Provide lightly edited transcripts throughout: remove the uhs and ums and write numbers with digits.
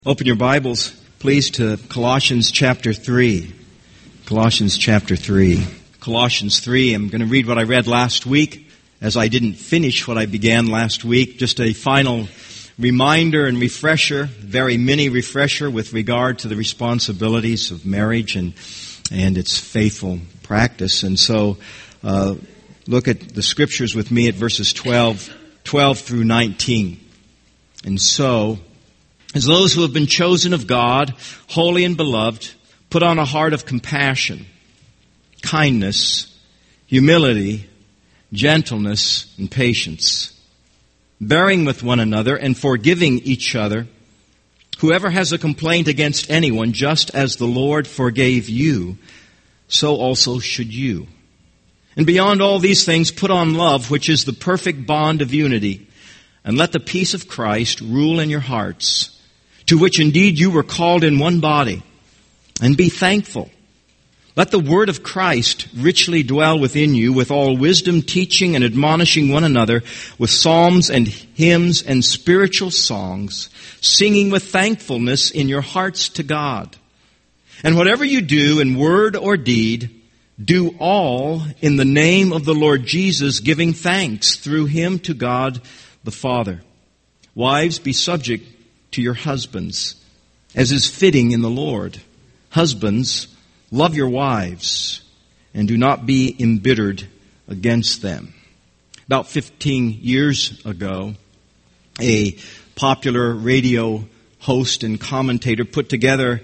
Open your Bibles, please, to Colossians chapter 3. Colossians chapter 3. Colossians 3, I'm going to read what I read last week, as I didn't finish what I began last week. Just a final reminder and refresher, very mini refresher with regard to the responsibilities of marriage and its faithful practice. And so, look at the scriptures with me at verses 12 through 19. And so, as those who have been chosen of God, holy and beloved, put on a heart of compassion, kindness, humility, gentleness, and patience, bearing with one another and forgiving each other. Whoever has a complaint against anyone, just as the Lord forgave you, so also should you. And beyond all these things, put on love, which is the perfect bond of unity, and let the peace of Christ rule in your hearts, to which indeed you were called in one body, and be thankful. Let the word of Christ richly dwell within you, with all wisdom, teaching and admonishing one another with psalms and hymns and spiritual songs, singing with thankfulness in your hearts to God. And whatever you do in word or deed, do all in the name of the Lord Jesus, giving thanks through him to God the Father. Wives, be subject to your husbands, as is fitting in the Lord. Husbands, love your wives, and do not be embittered against them. About 15 years ago, a popular radio host and commentator put together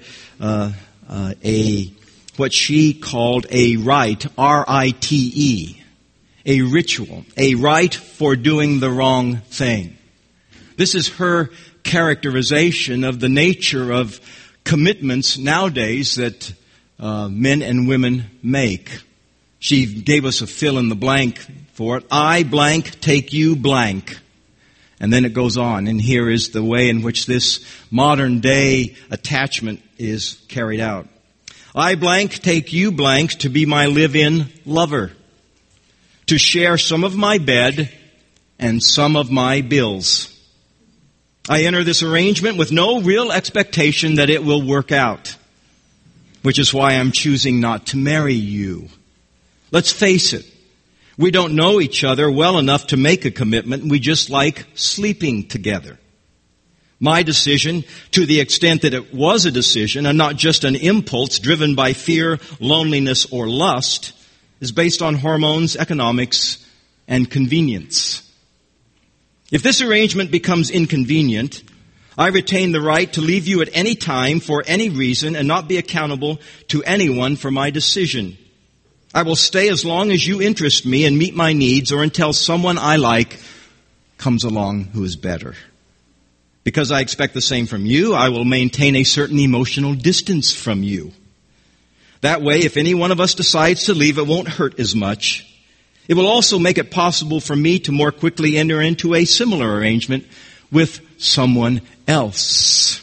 what she called a rite, R-I-T-E, a ritual, a rite for doing the wrong thing. This is her characterization of the nature of commitments nowadays that men and women make. She gave us a fill in the blank for it. I blank, take you blank. And then it goes on. And here is the way in which this modern day attachment is carried out. I blank, take you blank to be my live-in lover, to share some of my bed and some of my bills. I enter this arrangement with no real expectation that it will work out, which is why I'm choosing not to marry you. Let's face it, we don't know each other well enough to make a commitment. We just like sleeping together. My decision, to the extent that it was a decision and not just an impulse driven by fear, loneliness, or lust, is based on hormones, economics, and convenience. If this arrangement becomes inconvenient, I retain the right to leave you at any time for any reason and not be accountable to anyone for my decision. I will stay as long as you interest me and meet my needs, or until someone I like comes along who is better. Because I expect the same from you, I will maintain a certain emotional distance from you. That way, if any one of us decides to leave, it won't hurt as much. It will also make it possible for me to more quickly enter into a similar arrangement with someone else.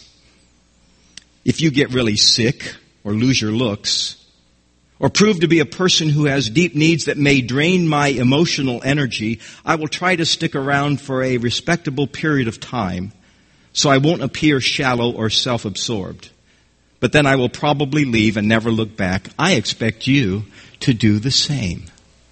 If you get really sick or lose your looks, or prove to be a person who has deep needs that may drain my emotional energy, I will try to stick around for a respectable period of time so I won't appear shallow or self-absorbed. But then I will probably leave and never look back. I expect you to do the same.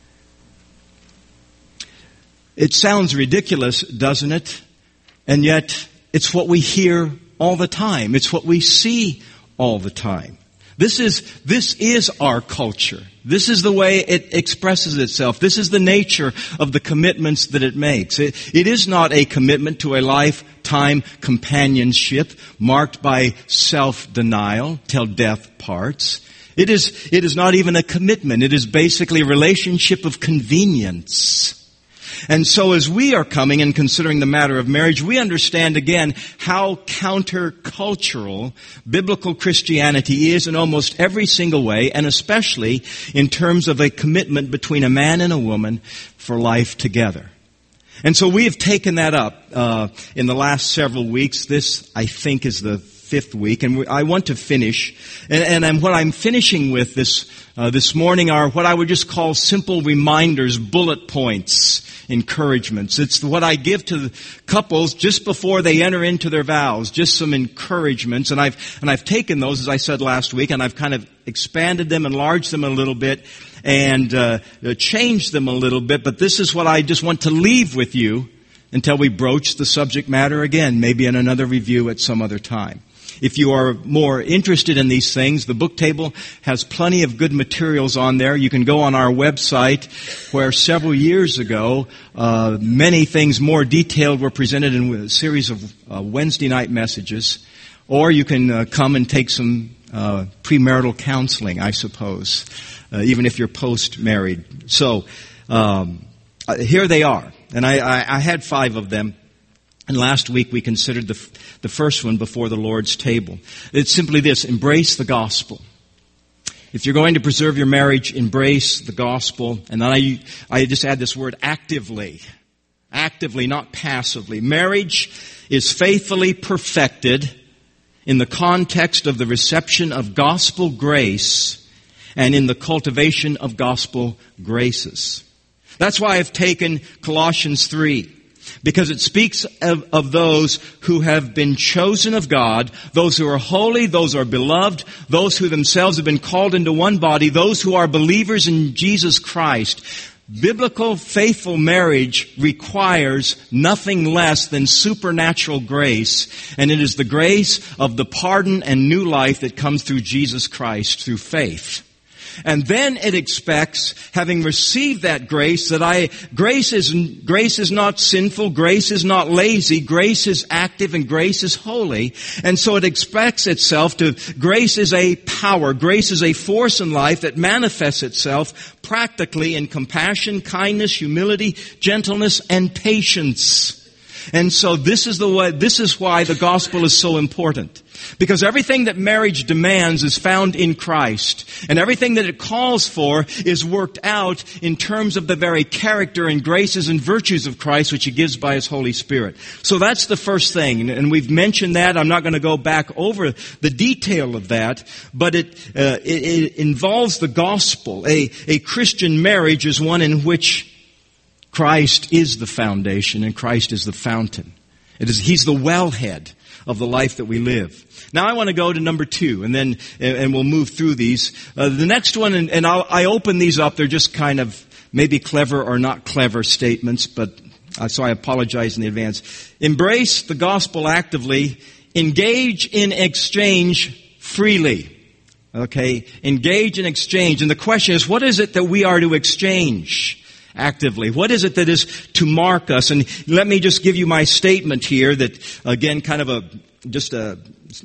It sounds ridiculous, doesn't it? And yet, it's what we hear all the time. It's what we see all the time. This is our culture. This is the way it expresses itself. This is the nature of the commitments that it makes. It is not a commitment to a lifetime companionship marked by self-denial till death parts. It is not even a commitment. It is basically a relationship of convenience. And so as we are coming and considering the matter of marriage, we understand again how countercultural biblical Christianity is in almost every single way, and especially in terms of a commitment between a man and a woman for life together. And so we have taken that up in the last several weeks. This, I think, is the fifth week, and I want to finish. And what I'm finishing with this morning are what I would just call simple reminders, bullet points, encouragements. It's what I give to the couples just before they enter into their vows, just some encouragements. And I've taken those, as I said last week, and I've kind of expanded them, enlarged them a little bit, and changed them a little bit. But this is what I just want to leave with you until we broach the subject matter again, maybe in another review at some other time. If you are more interested in these things, the book table has plenty of good materials on there. You can go on our website where several years ago, many things more detailed were presented in a series of Wednesday night messages. Or you can come and take some premarital counseling, I suppose, even if you're post-married. So here they are. And I had 5 of them. And last week we considered the first one before the Lord's table. It's simply this: embrace the gospel. If you're going to preserve your marriage, embrace the gospel. And then I just add this word actively. Actively, not passively. Marriage is faithfully perfected in the context of the reception of gospel grace and in the cultivation of gospel graces. That's why I've taken Colossians 3. Because it speaks of those who have been chosen of God, those who are holy, those who are beloved, those who themselves have been called into one body, those who are believers in Jesus Christ. Biblical, faithful marriage requires nothing less than supernatural grace, and it is the grace of the pardon and new life that comes through Jesus Christ, through faith. And then it expects, having received that grace, grace is not sinful, grace is not lazy, grace is active, and grace is holy. And so it expects itself grace is a power, grace is a force in life that manifests itself practically in compassion, kindness, humility, gentleness, and patience. And so this is why the gospel is so important. Because everything that marriage demands is found in Christ. And everything that it calls for is worked out in terms of the very character and graces and virtues of Christ, which He gives by His Holy Spirit. So that's the first thing. And we've mentioned that. I'm not going to go back over the detail of that. But it involves the gospel. A Christian marriage is one in which Christ is the foundation and Christ is the fountain. He's the wellhead of the life that we live. Now I want to go to number 2, and we'll move through these. The next one, and I open these up. They're just kind of maybe clever or not clever statements, but so I apologize in advance. Embrace the gospel actively. Engage in exchange freely. Okay, engage in exchange. And the question is, what is it that we are to exchange actively? What is it that is to mark us? And let me just give you my statement here that, again, kind of just a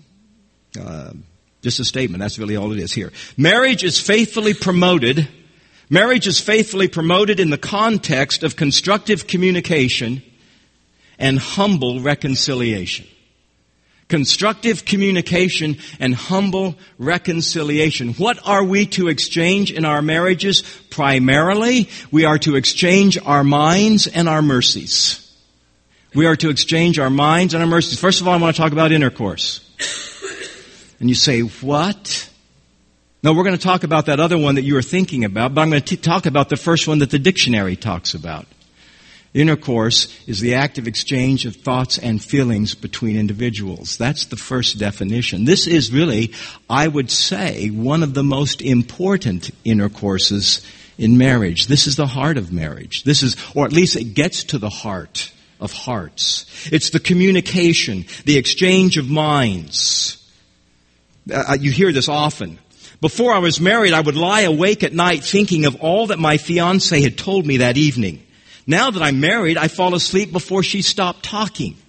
statement. That's really all it is here. Marriage is faithfully promoted. Marriage is faithfully promoted in the context of constructive communication and humble reconciliation. Constructive communication and humble reconciliation. What are we to exchange in our marriages? Primarily, we are to exchange our minds and our mercies. We are to exchange our minds and our mercies. First of all, I want to talk about intercourse. And you say, what? No, we're going to talk about that other one that you were thinking about, but I'm going to talk about the first one that the dictionary talks about. Intercourse is the active exchange of thoughts and feelings between individuals. That's the first definition. This is really, I would say, one of the most important intercourses in marriage. This is the heart of marriage. Or at least it gets to the heart of hearts. It's the communication, the exchange of minds. You hear this often. Before I was married, I would lie awake at night thinking of all that my fiancé had told me that evening. Now that I'm married, I fall asleep before she stopped talking.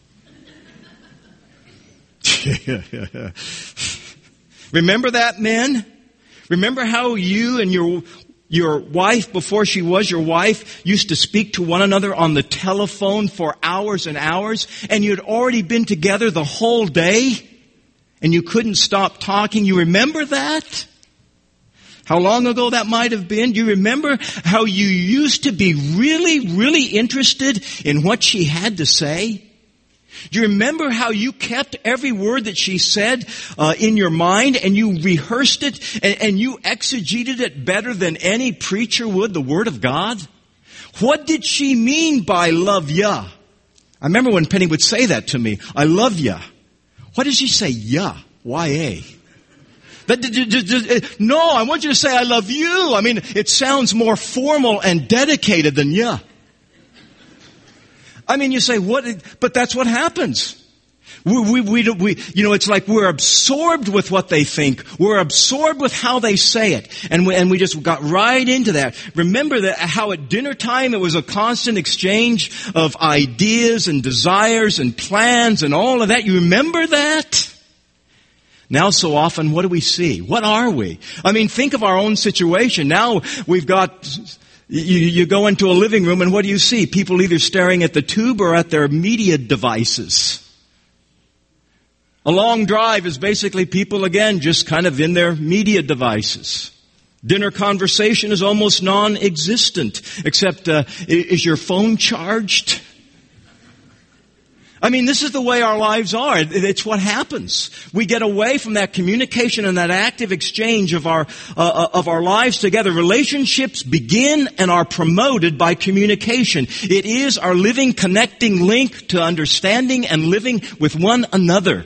Remember that, men? Remember how you and your wife, before she was your wife, used to speak to one another on the telephone for hours and hours, and you'd already been together the whole day, and you couldn't stop talking? You remember that? How long ago that might have been? Do you remember how you used to be really, really interested in what she had to say? Do you remember how you kept every word that she said in your mind, and you rehearsed it, and you exegeted it better than any preacher would, the Word of God? What did she mean by love ya? I remember when Penny would say that to me, I love ya. What did she say, ya? Y-A? No, I want you to say, I love you. I mean, it sounds more formal and dedicated than ya. I mean, you say, what? But that's what happens. It's like we're absorbed with what they think. We're absorbed with how they say it. And we just got right into that. Remember that how at dinner time it was a constant exchange of ideas and desires and plans and all of that. You remember that? Now so often, what do we see? What are we? I mean, think of our own situation. Now we've got... You go into a living room and what do you see? People either staring at the tube or at their media devices. A long drive is basically people, again, just kind of in their media devices. Dinner conversation is almost non-existent, except is your phone charged? I mean, this is the way our lives are. It's what happens. We get away from that communication and that active exchange of our lives together. Relationships begin and are promoted by communication. It is our living, connecting link to understanding and living with one another.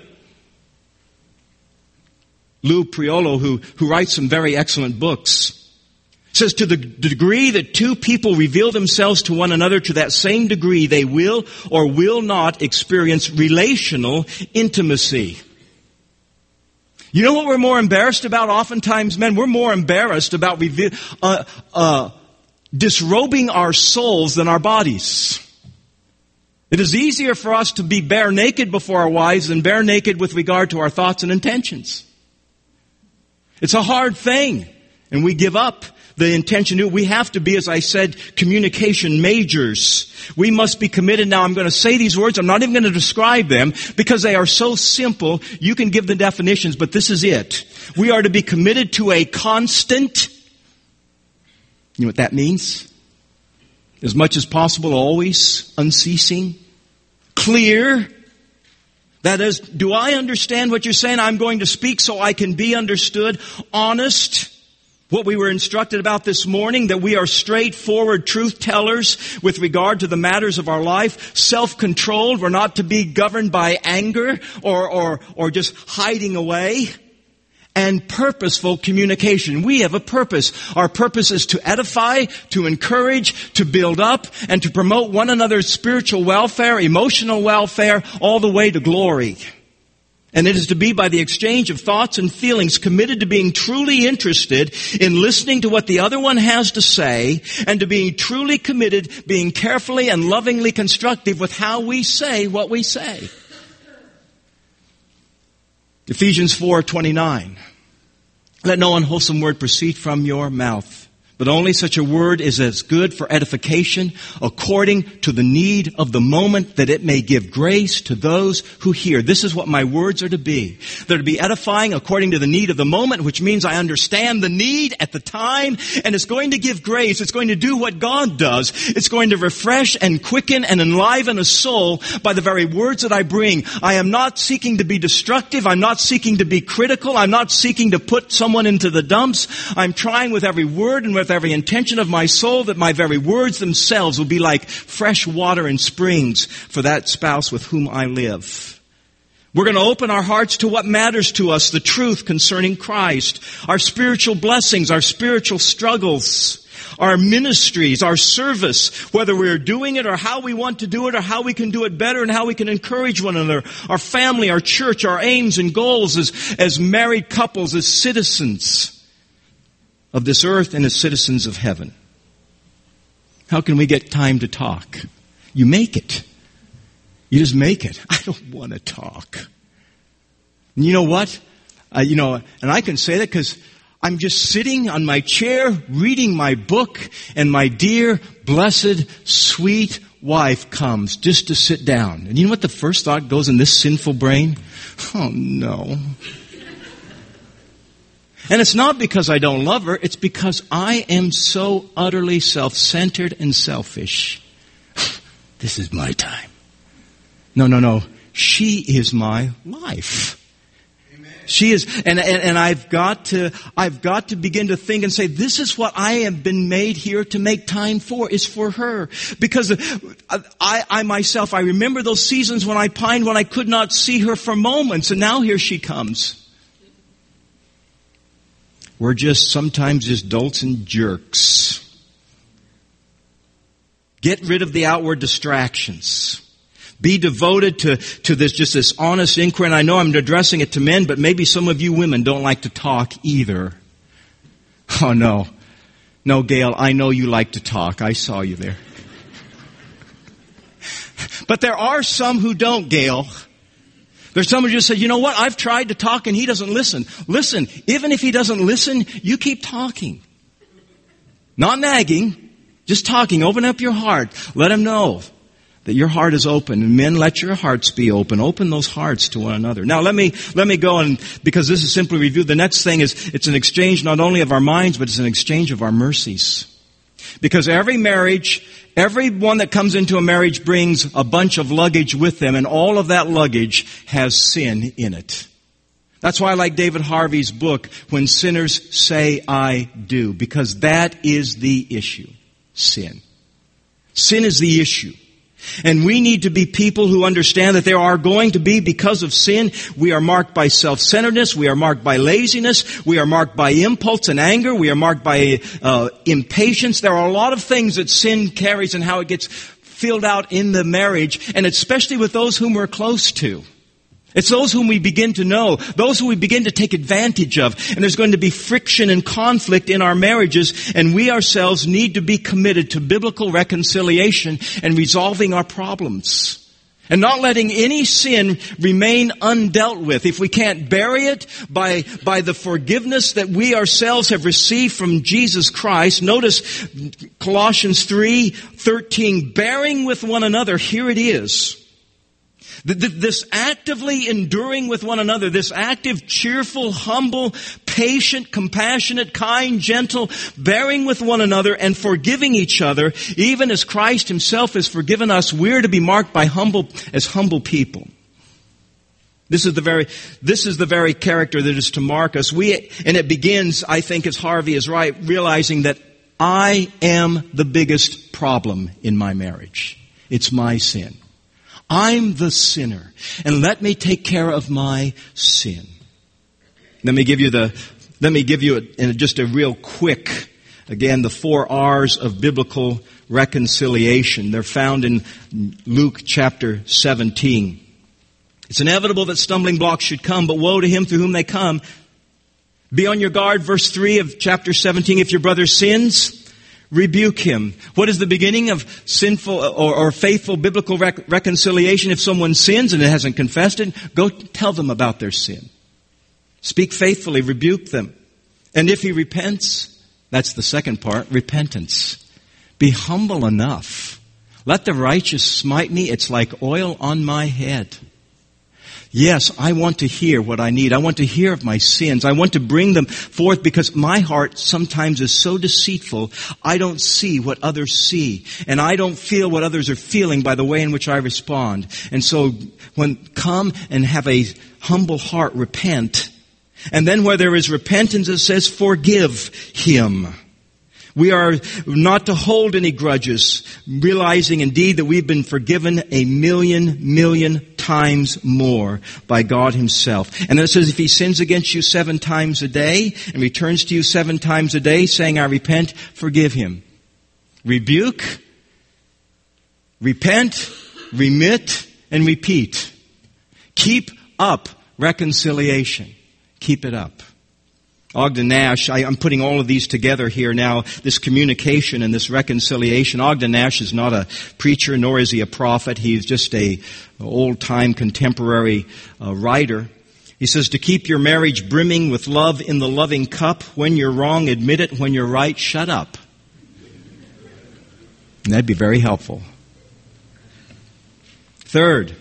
Lou Priolo, who writes some very excellent books, says to the degree that two people reveal themselves to one another, to that same degree they will or will not experience relational intimacy. You know what we're more embarrassed about oftentimes, men? We're more embarrassed about disrobing our souls than our bodies. It is easier for us to be bare naked before our wives than bare naked with regard to our thoughts and intentions. It's a hard thing, and we give up the intention. We have to be, as I said, communication majors. We must be committed. Now, I'm going to say these words. I'm not even going to describe them because they are so simple. You can give the definitions, but this is it. We are to be committed to a constant. You know what that means? As much as possible, always, unceasing, clear. That is, do I understand what you're saying? I'm going to speak so I can be understood. Honest. What we were instructed about this morning, that we are straightforward truth tellers with regard to the matters of our life. Self-controlled. We're not to be governed by anger or just hiding away. And purposeful communication. We have a purpose. Our purpose is to edify, to encourage, to build up, and to promote one another's spiritual welfare, emotional welfare, all the way to glory. And it is to be by the exchange of thoughts and feelings, committed to being truly interested in listening to what the other one has to say, and to being truly committed, being carefully and lovingly constructive with how we say what we say. Ephesians 4:29. Let no unwholesome word proceed from your mouth, but only such a word is as good for edification according to the need of the moment, that it may give grace to those who hear. This is what my words are to be. They're to be edifying according to the need of the moment, which means I understand the need at the time, and it's going to give grace. It's going to do what God does. It's going to refresh and quicken and enliven a soul by the very words that I bring. I am not seeking to be destructive. I'm not seeking to be critical. I'm not seeking to put someone into the dumps. I'm trying with every word and with every intention of my soul that my very words themselves will be like fresh water in springs for that spouse with whom I live. We're going to open our hearts to what matters to us, the truth concerning Christ, our spiritual blessings, our spiritual struggles, our ministries, our service, whether we're doing it or how we want to do it or how we can do it better and how we can encourage one another, our family, our church, our aims and goals as married couples, as citizens of this earth and as citizens of heaven. How can we get time to talk? You make it. You just make it. I don't want to talk. And you know what? And I can say that because I'm just sitting on my chair reading my book, and my dear, blessed, sweet wife comes just to sit down. And you know what the first thought goes in this sinful brain? Oh no. And it's not because I don't love her. It's because I am so utterly self-centered and selfish. This is my time. No. she is my life. She is, and I've got to begin to think and say, this is what I have been made here to make time for, is for her. Because I myself, I remember those seasons when I pined when I could not see her for moments, and now here she comes. We're sometimes just dolts and jerks. Get rid of the outward distractions. Be devoted to this honest inquiry. And I know I'm addressing it to men, but maybe some of you women don't like to talk either. Oh no. No, Gail, I know you like to talk. I saw you there. But there are some who don't, Gail. There's some who just say, you know what, I've tried to talk and he doesn't listen. Listen, even if he doesn't listen, you keep talking. Not nagging, just talking. Open up your heart. Let him know that your heart is open. And men, let your hearts be open. Open those hearts to one another. Now let me go, and because this is simply review, the next thing is it's an exchange not only of our minds, but it's an exchange of our mercies. Because every marriage, everyone that comes into a marriage brings a bunch of luggage with them, and all of that luggage has sin in it. That's why I like David Harvey's book, When Sinners Say I Do, because that is the issue. Sin. Sin is the issue. And we need to be people who understand that there are going to be, because of sin, we are marked by self-centeredness, we are marked by laziness, we are marked by impulse and anger, we are marked by impatience. There are a lot of things that sin carries and how it gets filled out in the marriage, and especially with those whom we're close to. It's those whom we begin to know, those who we begin to take advantage of. And there's going to be friction and conflict in our marriages, and we ourselves need to be committed to biblical reconciliation and resolving our problems. And not letting any sin remain undealt with. If we can't bury it by the forgiveness that we ourselves have received from Jesus Christ, notice Colossians 3:13, bearing with one another, here it is. This actively enduring with one another, this active, cheerful, humble, patient, compassionate, kind, gentle, bearing with one another and forgiving each other, even as Christ Himself has forgiven us, we're to be marked by humble people. This is the very character that is to mark us. And it begins, I think, as Harvey is right, realizing that I am the biggest problem in my marriage. It's my sin. I'm the sinner, and let me take care of my sin. Let me give you just a real quick, again, the 4 R's of biblical reconciliation. They're found in Luke chapter 17. It's inevitable that stumbling blocks should come, but woe to him through whom they come. Be on your guard, verse 3 of chapter 17. If your brother sins, rebuke him. What is the beginning of sinful or faithful biblical reconciliation? If someone sins and hasn't confessed it, go tell them about their sin. Speak faithfully, rebuke them. And if he repents, that's the second part, repentance. Be humble enough. Let the righteous smite me. It's like oil on my head. Yes, I want to hear what I need. I want to hear of my sins. I want to bring them forth because my heart sometimes is so deceitful. I don't see what others see. And I don't feel what others are feeling by the way in which I respond. And so come and have a humble heart, repent. And then where there is repentance, it says forgive him. We are not to hold any grudges, realizing indeed that we've been forgiven 1,000,000 times more by God Himself. And then it says if he sins against you 7 times a day and returns to you 7 times a day saying, I repent, forgive him. Rebuke, repent, remit, and repeat. Keep up reconciliation. Keep it up. Ogden Nash, I'm putting all of these together here now, this communication and this reconciliation. Ogden Nash is not a preacher, nor is he a prophet. He's just a old-time contemporary writer. He says, to keep your marriage brimming with love in the loving cup. When you're wrong, admit it. When you're right, shut up. And that'd be very helpful. Third,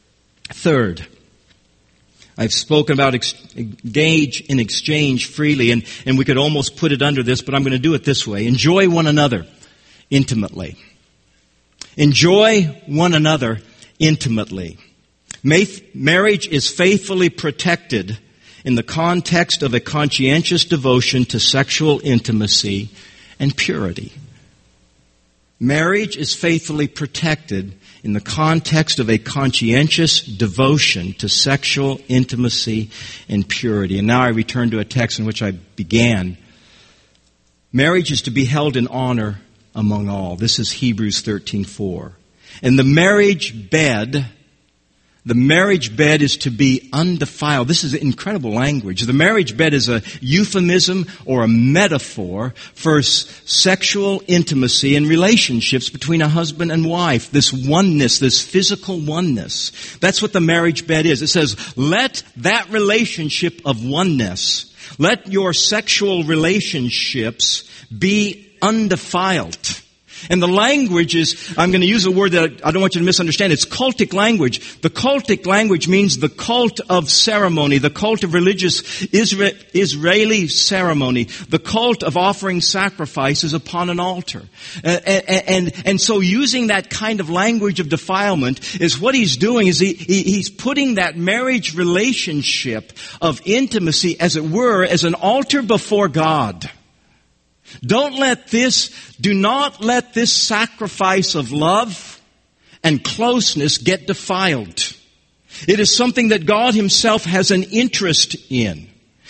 I've spoken about engage in exchange freely, and we could almost put it under this, but I'm going to do it this way. Enjoy one another intimately. Enjoy one another intimately. Marriage is faithfully protected in the context of a conscientious devotion to sexual intimacy and purity. Marriage is faithfully protected in the context of a conscientious devotion to sexual intimacy and purity. And now I return to a text in which I began. Marriage is to be held in honor among all. This is Hebrews 13:4. And the marriage bed is to be undefiled. This is incredible language. The marriage bed is a euphemism or a metaphor for sexual intimacy and relationships between a husband and wife. This oneness, this physical oneness. That's what the marriage bed is. It says, let that relationship of oneness, let your sexual relationships be undefiled. And the language is, I'm going to use a word that I don't want you to misunderstand. It's cultic language. The cultic language means the cult of ceremony, the cult of religious Israeli ceremony, the cult of offering sacrifices upon an altar. And so using that kind of language of defilement is what he's doing is he's putting that marriage relationship of intimacy, as it were, as an altar before God. Do not let this sacrifice of love and closeness get defiled. It is something that God Himself has an interest in.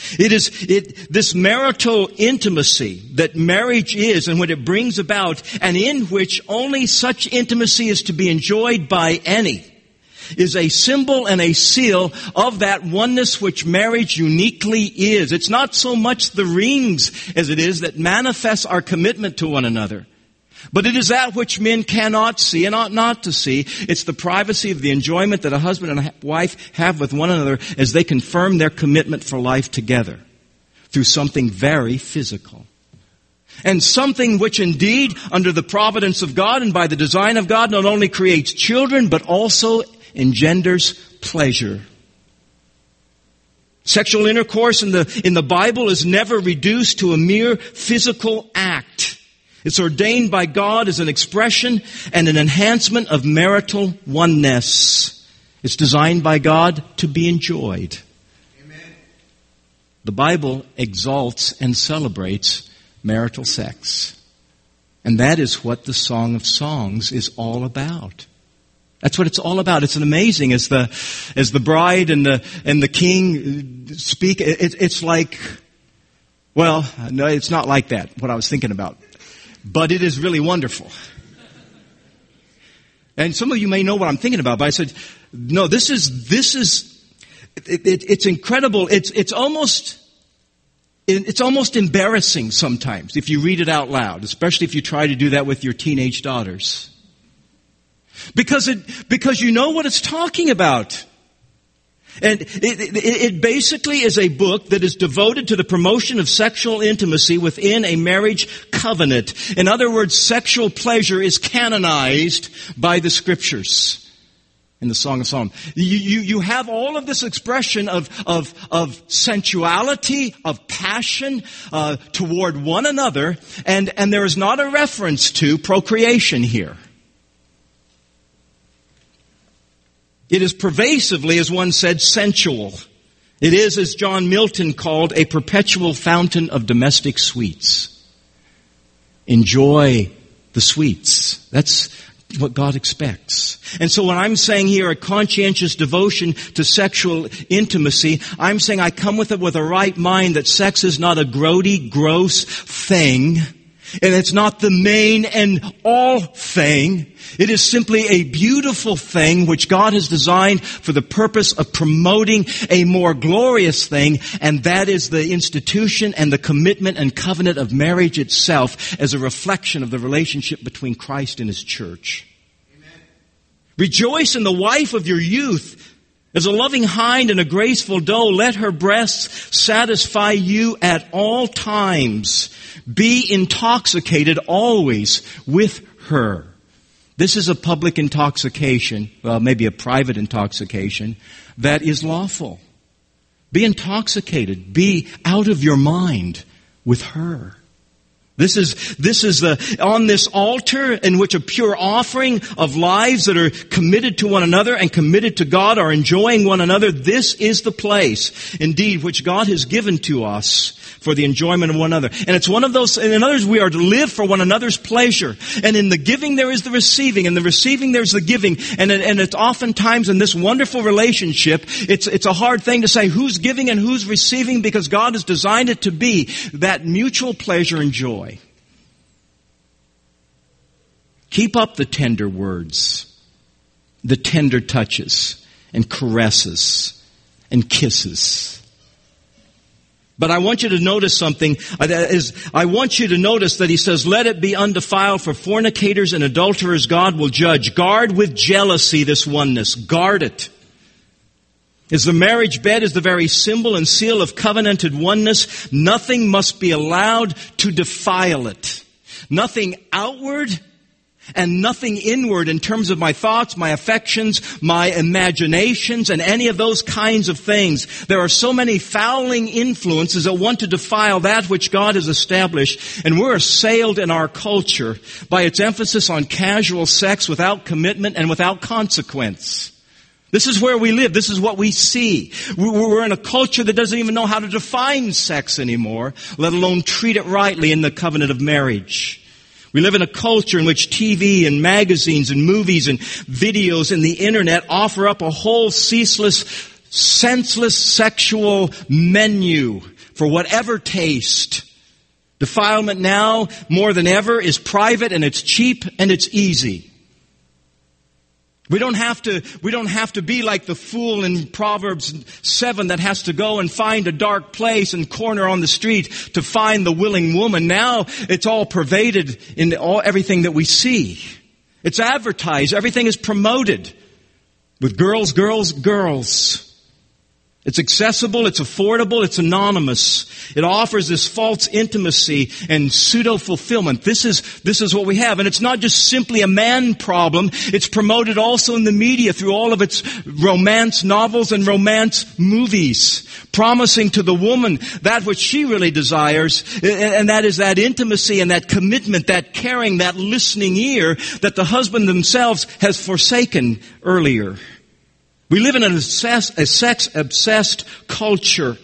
This marital intimacy that marriage is and what it brings about, and in which only such intimacy is to be enjoyed by any, is a symbol and a seal of that oneness which marriage uniquely is. It's not so much the rings as it is that manifests our commitment to one another. But it is that which men cannot see and ought not to see. It's the privacy of the enjoyment that a husband and a wife have with one another as they confirm their commitment for life together through something very physical. And something which indeed, under the providence of God and by the design of God, not only creates children, but also engenders pleasure. Sexual intercourse in the Bible is never reduced to a mere physical act. It's ordained by God as an expression and an enhancement of marital oneness. It's designed by God to be enjoyed. Amen. The Bible exalts and celebrates marital sex. And that is what the Song of Songs is all about. That's what it's all about. It's amazing as the bride and the king speak. It's like, well, no, it's not like that. What I was thinking about, but it is really wonderful. And some of you may know what I'm thinking about. But I said, no, this is it's incredible. It's almost embarrassing sometimes if you read it out loud, especially if you try to do that with your teenage daughters. Because you know what it's talking about. And it basically is a book that is devoted to the promotion of sexual intimacy within a marriage covenant. In other words, sexual pleasure is canonized by the Scriptures in the Song of Solomon. You have all of this expression of sensuality, of passion toward one another, and there is not a reference to procreation here. It is pervasively, as one said, sensual. It is, as John Milton called, a perpetual fountain of domestic sweets. Enjoy the sweets. That's what God expects. And so when I'm saying here a conscientious devotion to sexual intimacy, I'm saying I come with it with a right mind that sex is not a grody, gross thing. And it's not the main and all thing. It is simply a beautiful thing which God has designed for the purpose of promoting a more glorious thing, and that is the institution and the commitment and covenant of marriage itself as a reflection of the relationship between Christ and His church. Amen. Rejoice in the wife of your youth. As a loving hind and a graceful doe, let her breasts satisfy you at all times. Be intoxicated always with her. This is a public intoxication, well, maybe a private intoxication, that is lawful. Be intoxicated. Be out of your mind with her. This is on this altar in which a pure offering of lives that are committed to one another and committed to God are enjoying one another. This is the place, indeed, which God has given to us for the enjoyment of one another. And it's one of those, in others, we are to live for one another's pleasure. And in the giving there is the receiving, and the receiving there's the giving. And it's oftentimes in this wonderful relationship, it's a hard thing to say who's giving and who's receiving, because God has designed it to be that mutual pleasure and joy. Keep up the tender words, the tender touches and caresses and kisses. But I want you to notice something. I want you to notice that he says, let it be undefiled, for fornicators and adulterers God will judge. Guard with jealousy this oneness. Guard it. As the marriage bed is the very symbol and seal of covenanted oneness, nothing must be allowed to defile it. Nothing outward and nothing inward in terms of my thoughts, my affections, my imaginations, and any of those kinds of things. There are so many fouling influences that want to defile that which God has established, and we're assailed in our culture by its emphasis on casual sex without commitment and without consequence. This is where we live. This is what we see. We're in a culture that doesn't even know how to define sex anymore, let alone treat it rightly in the covenant of marriage. We live in a culture in which TV and magazines and movies and videos and the internet offer up a whole ceaseless, senseless sexual menu for whatever taste. Defilement now, more than ever, is private and it's cheap and it's easy. We don't have to be like the fool in Proverbs 7 that has to go and find a dark place and corner on the street to find the willing woman. Now it's all pervaded in everything that we see. It's advertised. Everything is promoted with girls, girls, girls. It's accessible, it's affordable, it's anonymous. It offers this false intimacy and pseudo-fulfillment. This is what we have. And it's not just simply a man problem. It's promoted also in the media through all of its romance novels and romance movies, promising to the woman that which she really desires, and that is that intimacy and that commitment, that caring, that listening ear that the husband themselves has forsaken earlier. We live in a sex-obsessed culture.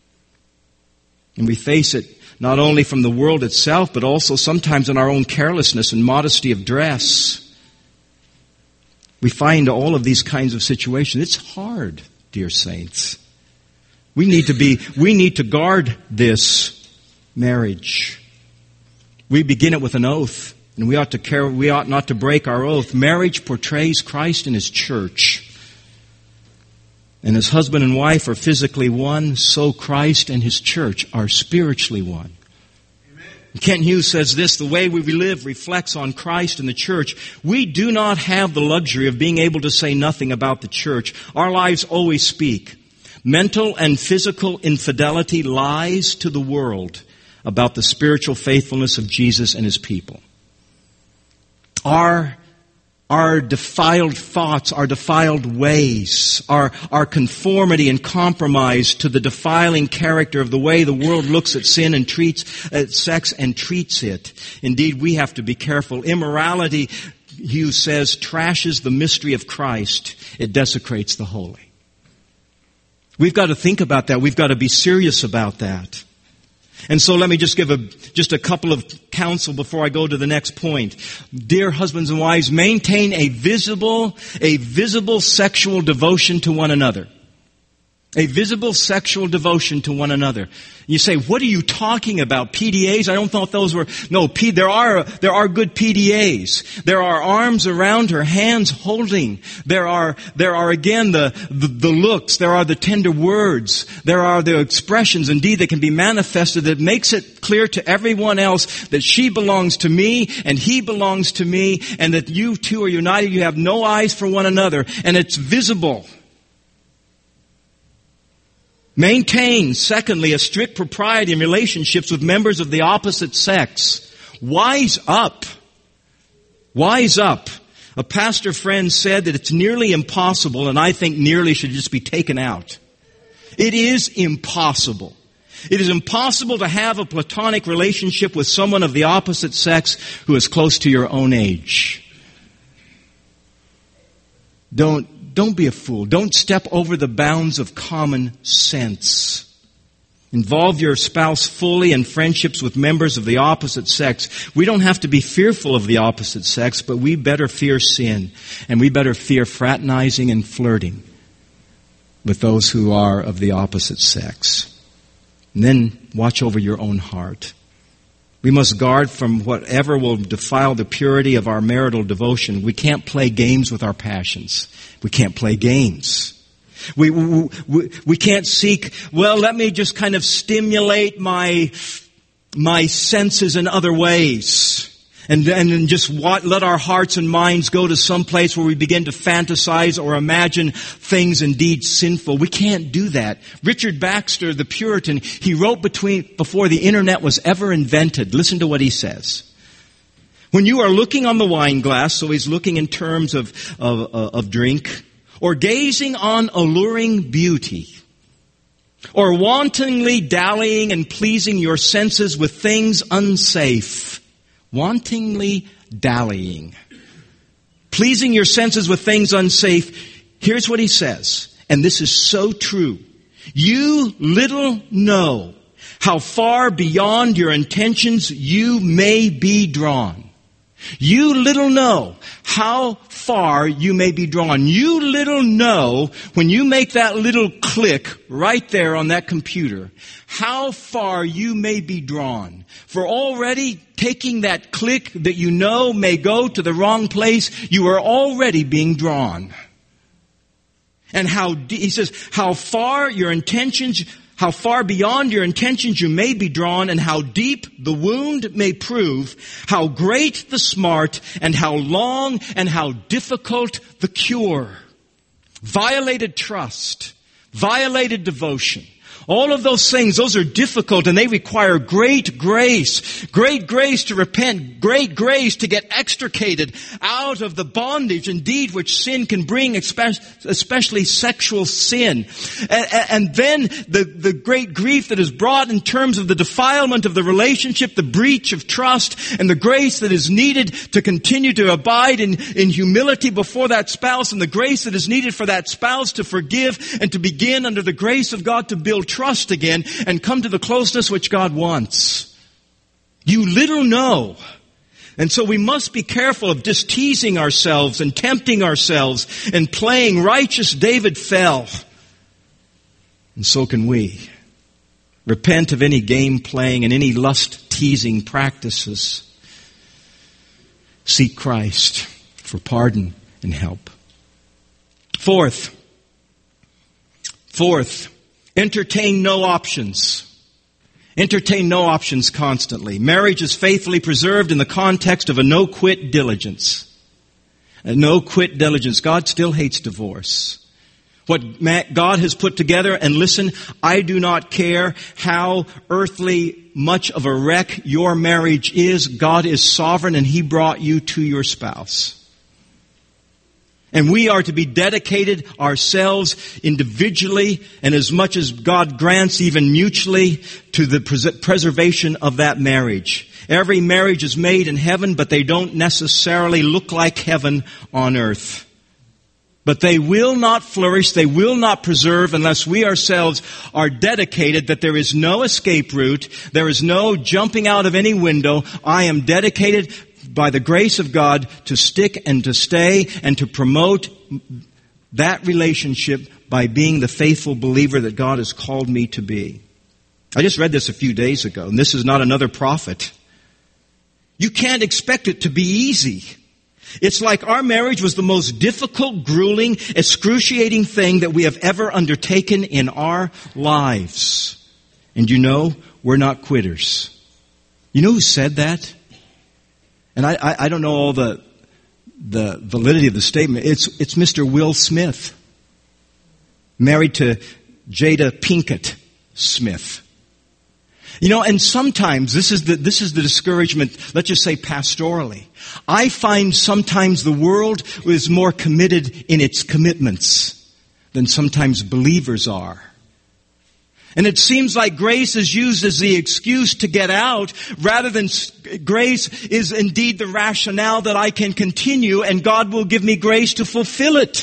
And we face it not only from the world itself, but also sometimes in our own carelessness and modesty of dress. We find all of these kinds of situations. It's hard, dear saints. We need to guard this marriage. We begin it with an oath, and we ought not to break our oath. Marriage portrays Christ and His church. And as husband and wife are physically one, so Christ and His church are spiritually one. Amen. Kent Hughes says this, the way we live reflects on Christ and the church. We do not have the luxury of being able to say nothing about the church. Our lives always speak. Mental and physical infidelity lies to the world about the spiritual faithfulness of Jesus and His people. Our defiled thoughts, our defiled ways, our conformity and compromise to the defiling character of the way the world looks at sin and treats sex and treats it. Indeed, we have to be careful. Immorality, Hughes says, trashes the mystery of Christ. It desecrates the holy. We've got to think about that. We've got to be serious about that. And so let me just give a couple of counsel before I go to the next point. Dear husbands and wives, maintain a visible sexual devotion to one another. A visible sexual devotion to one another. You say, what are you talking about? PDAs? I don't thought those were... No, there are good PDAs. There are arms around her, hands holding. There are again the looks. There are the tender words. There are the expressions, indeed, that can be manifested that makes it clear to everyone else that she belongs to me and he belongs to me and that you two are united. You have no eyes for one another, and it's visible. Maintain, secondly, a strict propriety in relationships with members of the opposite sex. Wise up. Wise up. A pastor friend said that it's nearly impossible, and I think nearly should just be taken out. It is impossible. It is impossible to have a platonic relationship with someone of the opposite sex who is close to your own age. Don't be a fool. Don't step over the bounds of common sense. Involve your spouse fully in friendships with members of the opposite sex. We don't have to be fearful of the opposite sex, but we better fear sin. And we better fear fraternizing and flirting with those who are of the opposite sex. And then watch over your own heart. We must guard from whatever will defile the purity of our marital devotion. We can't play games with our passions. We can't play games. We can't seek, well, let me just kind of stimulate my senses in other ways. And just let our hearts and minds go to some place where we begin to fantasize or imagine things indeed sinful. We can't do that. Richard Baxter, the Puritan, he wrote before the internet was ever invented. Listen to what he says. When you are looking on the wine glass, so he's looking in terms of drink, or gazing on alluring beauty, or wantonly dallying and pleasing your senses with things unsafe. Wantonly dallying. Pleasing your senses with things unsafe. Here's what he says, and this is so true. You little know how far beyond your intentions you may be drawn. You little know how far you may be drawn. You little know when you make that little click right there on that computer, how far you may be drawn. For already taking that click that you know may go to the wrong place, you are already being drawn. And he says, how far beyond your intentions you may be drawn, and how deep the wound may prove, how great the smart, and how long and how difficult the cure. Violated trust, violated devotion. All of those things, those are difficult, and they require great grace to repent, great grace to get extricated out of the bondage, indeed, which sin can bring, especially sexual sin. And then the great grief that is brought in terms of the defilement of the relationship, the breach of trust, and the grace that is needed to continue to abide in humility before that spouse, and the grace that is needed for that spouse to forgive and to begin under the grace of God to build trust again and come to the closeness which God wants. You little know. And so we must be careful of just teasing ourselves and tempting ourselves and playing righteous David fell. And so can we. Repent of any game playing and any lust teasing practices. Seek Christ for pardon and help. Fourth, entertain no options. Entertain no options constantly. Marriage is faithfully preserved in the context of a no-quit diligence. A no-quit diligence. God still hates divorce. What God has put together, and listen, I do not care how earthly much of a wreck your marriage is. God is sovereign, and He brought you to your spouse. And we are to be dedicated ourselves individually and as much as God grants, even mutually, to the preservation of that marriage. Every marriage is made in heaven, but they don't necessarily look like heaven on earth. But they will not flourish, they will not preserve unless we ourselves are dedicated that there is no escape route, there is no jumping out of any window. I am dedicated by the grace of God to stick and to stay and to promote that relationship by being the faithful believer that God has called me to be. I just read this a few days ago, and this is not another prophet. You can't expect it to be easy. It's like our marriage was the most difficult, grueling, excruciating thing that we have ever undertaken in our lives. And you know, we're not quitters. You know who said that? And I don't know all the validity of the statement. It's Mr. Will Smith, married to Jada Pinkett Smith. You know, and sometimes this is the discouragement, let's just say pastorally. I find sometimes the world is more committed in its commitments than sometimes believers are. And it seems like grace is used as the excuse to get out, rather than grace is indeed the rationale that I can continue, and God will give me grace to fulfill it.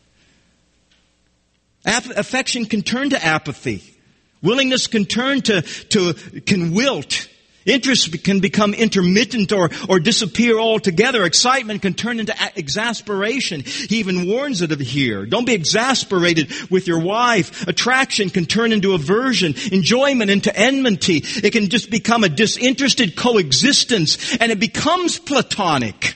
Affection can turn to apathy. Willingness can turn can wilt. Interest can become intermittent or disappear altogether. Excitement can turn into exasperation. He even warns it of here. Don't be exasperated with your wife. Attraction can turn into aversion. Enjoyment into enmity. It can just become a disinterested coexistence, and it becomes platonic.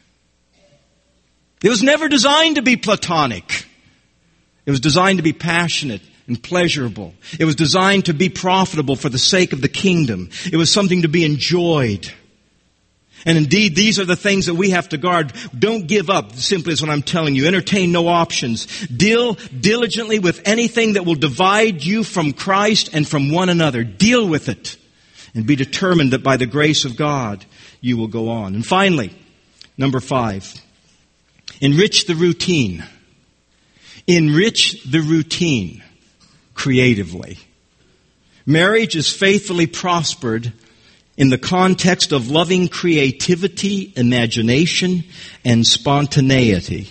It was never designed to be platonic. It was designed to be passionate and pleasurable. It was designed to be profitable for the sake of the kingdom. It was something to be enjoyed. And indeed, these are the things that we have to guard. Don't give up, simply is what I'm telling you. Entertain no options. Deal diligently with anything that will divide you from Christ and from one another. Deal with it. And be determined that by the grace of God, you will go on. And finally, number 5. Enrich the routine. Enrich the routine creatively. Marriage is faithfully prospered in the context of loving creativity, imagination, and spontaneity.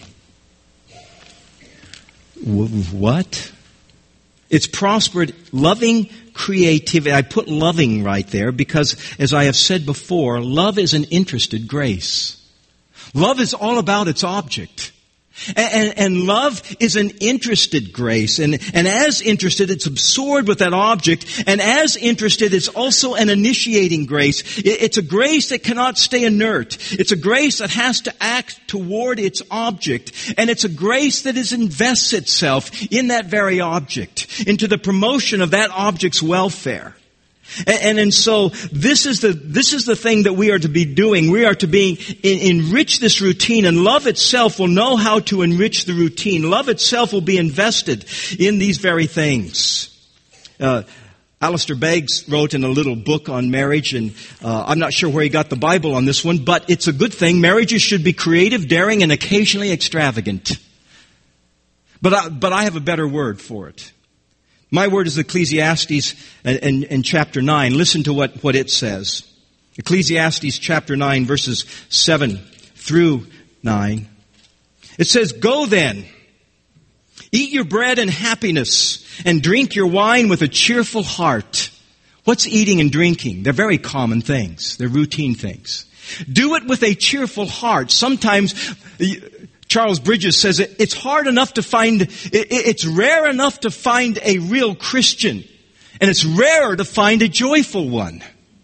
What? It's prospered loving creativity. I put loving right there because, as I have said before, love is an interested grace. Love is all about its object. And love is an interested grace. And as interested, it's absorbed with that object. And as interested, it's also an initiating grace. It's a grace that cannot stay inert. It's a grace that has to act toward its object. And it's a grace that invests itself in that very object, into the promotion of that object's welfare. And so this is the thing that we are to be doing. We are to enrich this routine, and love itself will know how to enrich the routine. Love itself will be invested in these very things. Alistair Beggs wrote in a little book on marriage, and I'm not sure where he got the Bible on this one, but it's a good thing. Marriages should be creative, daring, and occasionally extravagant. But I have a better word for it. My word is Ecclesiastes in chapter 9. Listen to what it says. Ecclesiastes chapter 9, verses 7 through 9. It says, "Go then, eat your bread in happiness, and drink your wine with a cheerful heart." What's eating and drinking? They're very common things. They're routine things. Do it with a cheerful heart. Sometimes Charles Bridges says it's hard enough to find, it's rare enough to find a real Christian, and it's rarer to find a joyful one.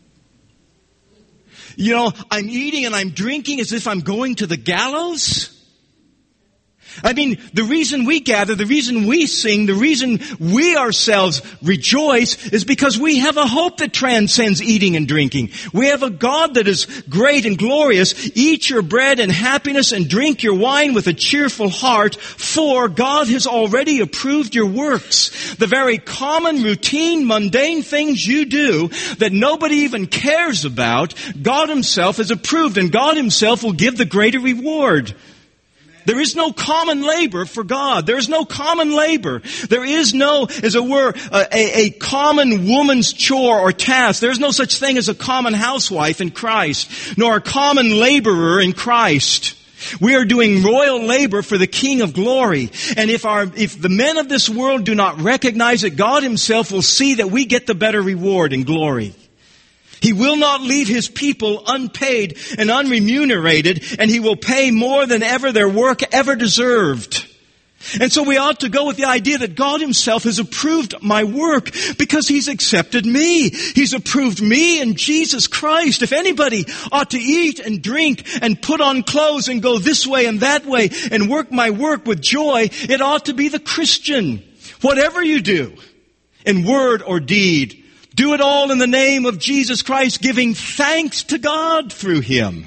You know, I'm eating and I'm drinking as if I'm going to the gallows. I mean, the reason we gather, the reason we sing, the reason we ourselves rejoice is because we have a hope that transcends eating and drinking. We have a God that is great and glorious. Eat your bread in happiness and drink your wine with a cheerful heart, for God has already approved your works. The very common, routine, mundane things you do that nobody even cares about, God Himself has approved, and God Himself will give the greater reward. There is no common labor for God. There is no common labor. There is no, as it were, a common woman's chore or task. There is no such thing as a common housewife in Christ, nor a common laborer in Christ. We are doing royal labor for the King of glory. And if the men of this world do not recognize it, God Himself will see that we get the better reward in glory. He will not leave His people unpaid and unremunerated, and He will pay more than ever their work ever deserved. And so we ought to go with the idea that God Himself has approved my work because He's accepted me. He's approved me in Jesus Christ. If anybody ought to eat and drink and put on clothes and go this way and that way and work my work with joy, it ought to be the Christian. Whatever you do, in word or deed, do it all in the name of Jesus Christ, giving thanks to God through Him.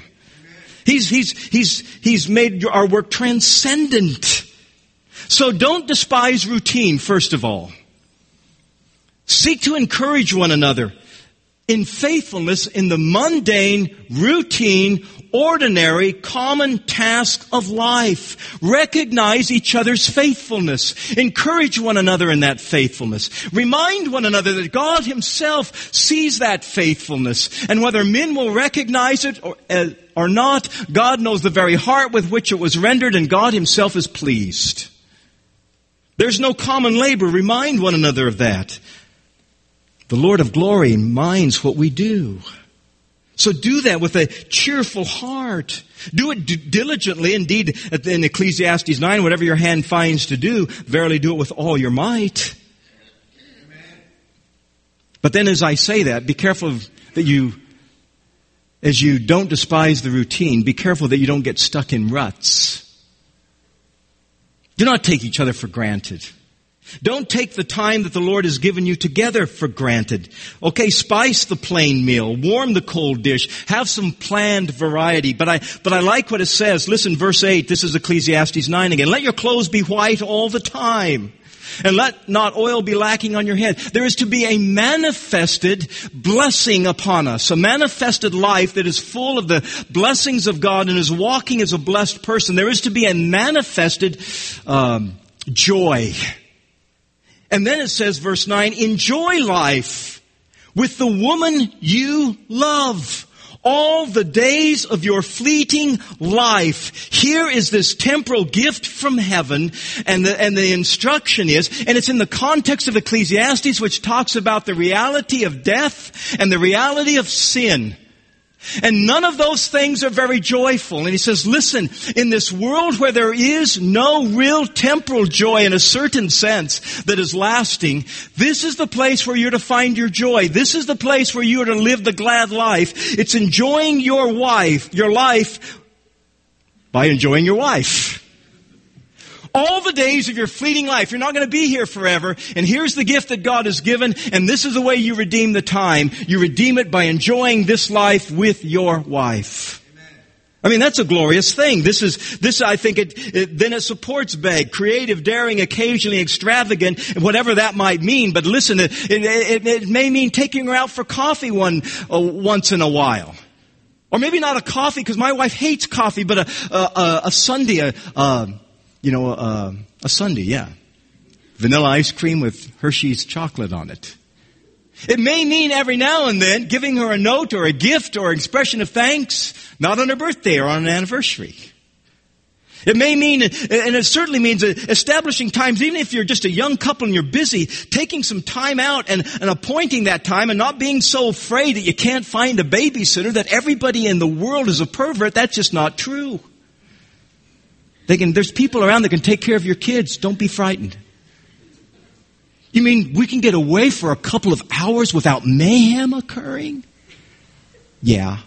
He's made our work transcendent. So don't despise routine, first of all. Seek to encourage one another. in faithfulness in the mundane, routine, ordinary, common task of life. Recognize each other's faithfulness. Encourage one another in that faithfulness. Remind one another that God Himself sees that faithfulness. And whether men will recognize it or not, God knows the very heart with which it was rendered, and God Himself is pleased. There's no common labor. Remind one another of that. The Lord of glory minds what we do. So do that with a cheerful heart. Do it diligently. Indeed, in Ecclesiastes 9, whatever your hand finds to do, verily do it with all your might. But then as I say that, be careful that as you don't despise the routine, be careful that you don't get stuck in ruts. Do not take each other for granted. Don't take the time that the Lord has given you together for granted. Okay, spice the plain meal, warm the cold dish, have some planned variety. But I like what it says. Listen, verse 8, this is Ecclesiastes 9 again. Let your clothes be white all the time, and let not oil be lacking on your head. There is to be a manifested blessing upon us, a manifested life that is full of the blessings of God and is walking as a blessed person. There is to be a manifested joy. And then it says, verse 9, enjoy life with the woman you love all the days of your fleeting life. Here is this temporal gift from heaven, and the instruction is, and it's in the context of Ecclesiastes, which talks about the reality of death and the reality of sin. And none of those things are very joyful. And he says, listen, in this world where there is no real temporal joy in a certain sense that is lasting, this is the place where you're to find your joy. This is the place where you are to live the glad life. It's enjoying your life by enjoying your wife. All the days of your fleeting life. You're not going to be here forever. And here's the gift that God has given. And this is the way you redeem the time. You redeem it by enjoying this life with your wife. Amen. I mean, that's a glorious thing. This I think then it supports beg, creative, daring, occasionally extravagant, whatever that might mean. But listen, it may mean taking her out for coffee once in a while. Or maybe not a coffee, because my wife hates coffee, but a sundae, a sundae, yeah. Vanilla ice cream with Hershey's chocolate on it. It may mean every now and then giving her a note or a gift or expression of thanks, not on her birthday or on an anniversary. It may mean, and it certainly means establishing times, even if you're just a young couple and you're busy, taking some time out and appointing that time and not being so afraid that you can't find a babysitter, that everybody in the world is a pervert. That's just not true. There's people around that can take care of your kids. Don't be frightened. You mean we can get away for a couple of hours without mayhem occurring? Yeah.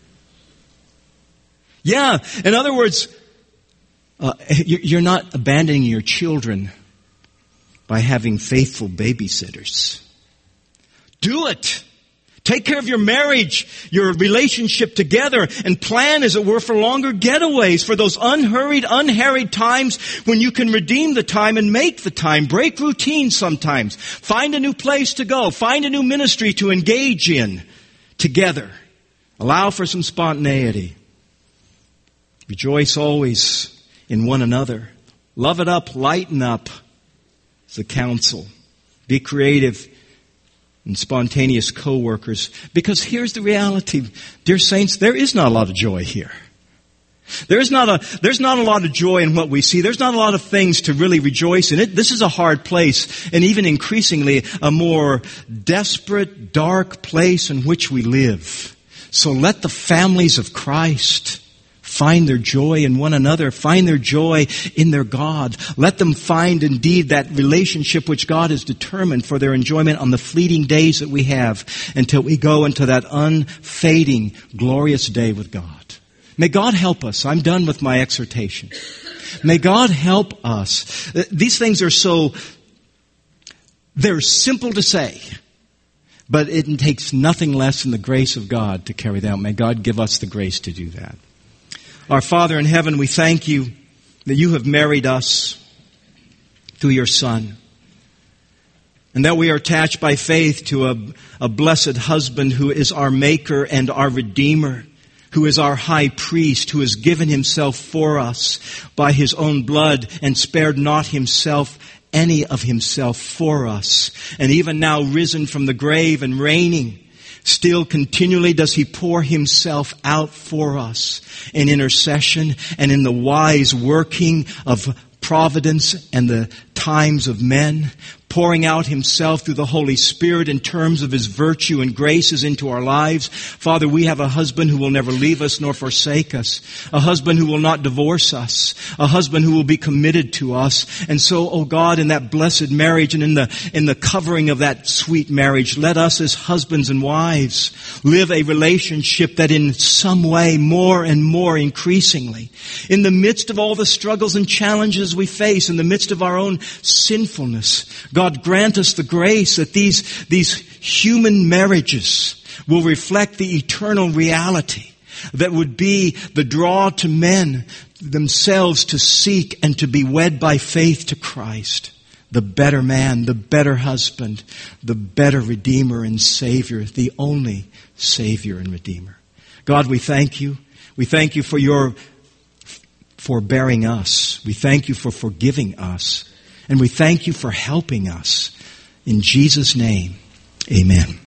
Yeah. In other words, you're not abandoning your children by having faithful babysitters. Do it. Take care of your marriage, your relationship together, and plan, as it were, for longer getaways, for those unhurried, unharried times when you can redeem the time and make the time. Break routine sometimes. Find a new place to go. Find a new ministry to engage in together. Allow for some spontaneity. Rejoice always in one another. Love it up, lighten up. It's the counsel. Be creative and spontaneous co-workers. Because here's the reality, dear saints, there is not a lot of joy here. There's not a lot of joy in what we see. There's not a lot of things to really rejoice in. This is a hard place, and even increasingly a more desperate, dark place in which we live. So let the families of Christ find their joy in one another, find their joy in their God. Let them find indeed that relationship which God has determined for their enjoyment on the fleeting days that we have until we go into that unfading, glorious day with God. May God help us. I'm done with my exhortation. May God help us. These things are they're simple to say, but it takes nothing less than the grace of God to carry them out. May God give us the grace to do that. Our Father in heaven, we thank you that you have married us through your Son. And that we are attached by faith to a blessed husband who is our maker and our redeemer, who is our high priest, who has given himself for us by his own blood and spared not himself any of himself for us. And even now risen from the grave and reigning, still continually does he pour himself out for us in intercession and in the wise working of providence and the times of men, pouring out himself through the Holy Spirit in terms of his virtue and graces into our lives. Father, we have a husband who will never leave us nor forsake us, a husband who will not divorce us, a husband who will be committed to us. And so, oh God, in that blessed marriage and in the covering of that sweet marriage, let us as husbands and wives live a relationship that in some way, more and more increasingly, in the midst of all the struggles and challenges we face, in the midst of our own sinfulness, God, grant us the grace that these human marriages will reflect the eternal reality that would be the draw to men themselves to seek and to be wed by faith to Christ, the better man, the better husband, the better Redeemer and Savior, the only Savior and Redeemer. God, we thank you. We thank you for your forbearing us. We thank you for forgiving us. And we thank you for helping us. In Jesus' name, amen.